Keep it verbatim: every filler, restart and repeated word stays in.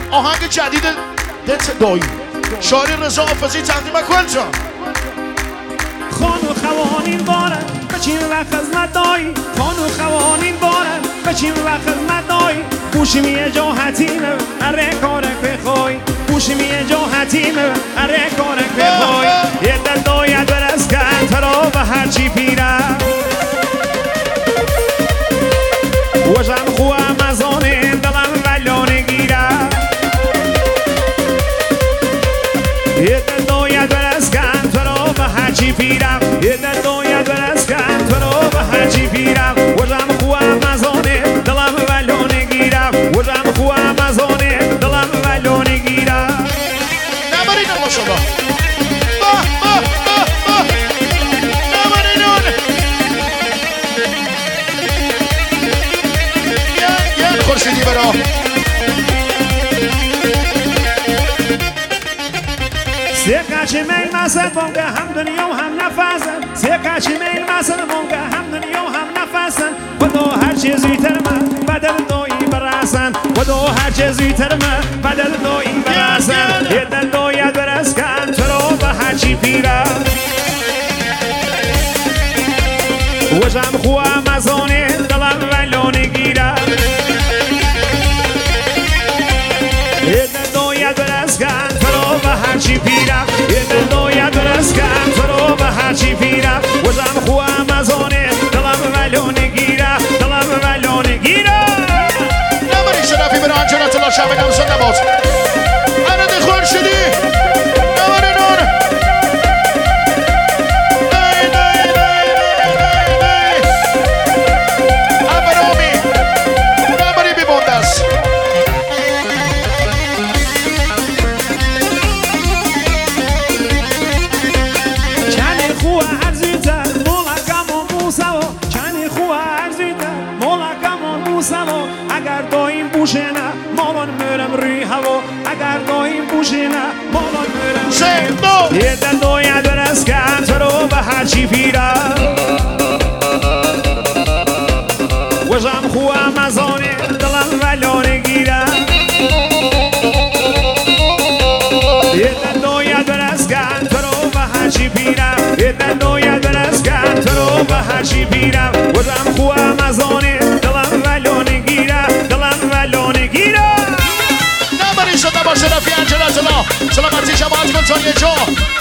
آهنگ جدید دت دایی شاعر رضا حافظی تقدیم کل جان. خانو خوانین بارن بچین و خدمت دایی، خانو خوانین بارن بچین و خدمت دایی، گوشی میه جا حتیمه اره کارک بخوای، گوشی میه جا حتیمه اره کارک بخوای، یه دل داید برس کن ترا و هرچی پیرم وجم خوام از آنه دلم ولانه گیرم، یه دل داید برس کن ترا و هرچی پیرم، یه دل داید برس کن ترا و هرچی پیرم، وجم خوام از آنه دلم ولانه گیرم، وجم خوام از آنه دلم ولانه گیرم. نبرین ماشاءالله باه باه باه باه نبرینون یه یه خورشیدی برا سیکاچی میل مسد مونگه هم دنیا و هم نفسن، سیکاچی میل مسد مونگه هم دنیا و هم نفسن، و دو هر چیزی تر من بدل دویی برسن، و دو هر چیزی تر من بدل دویی برسن، یه دل دوید برس کن ترا و هرچی پیرم وجم خوام از آنه دلم ولانه گیرم، یه دل دوید برس کن ترا و هرچی پیرم، یه دل دوید برس کن ترا و هرچی پیرم، وجم خوام از آنه دلم ولانه گیرم، دلم ولانه گیرم. نبرین شرفی برا انجانت الله شب نوزن نباز عرد خورشیدی نبرینون ای ای ای ای ای ابرامی نبری بی بندست چنی خواه ارزیتر مولکم و موسو، چنی خواه ارزیتر مولکم و موسو، اگر دایم بوشه نه مالان مرم روی هوا، اگر دایم بوشه نه مالان مرم سه دو یه دل دوید برس کن ترا و هرچی پیرم وجم خوام از آنه دلم ولانه گیرم، یه دل دوید برس کن ترا و هرچی پیرم، یه دل دوید برس کن ترا و هرچی پیرم، وجم خوام از آنه دلم ولانه گیرم، دلم ولانه گیرم. نبرین شده با شرفی انجانت الله سلامتی جماعت کن تا یه جا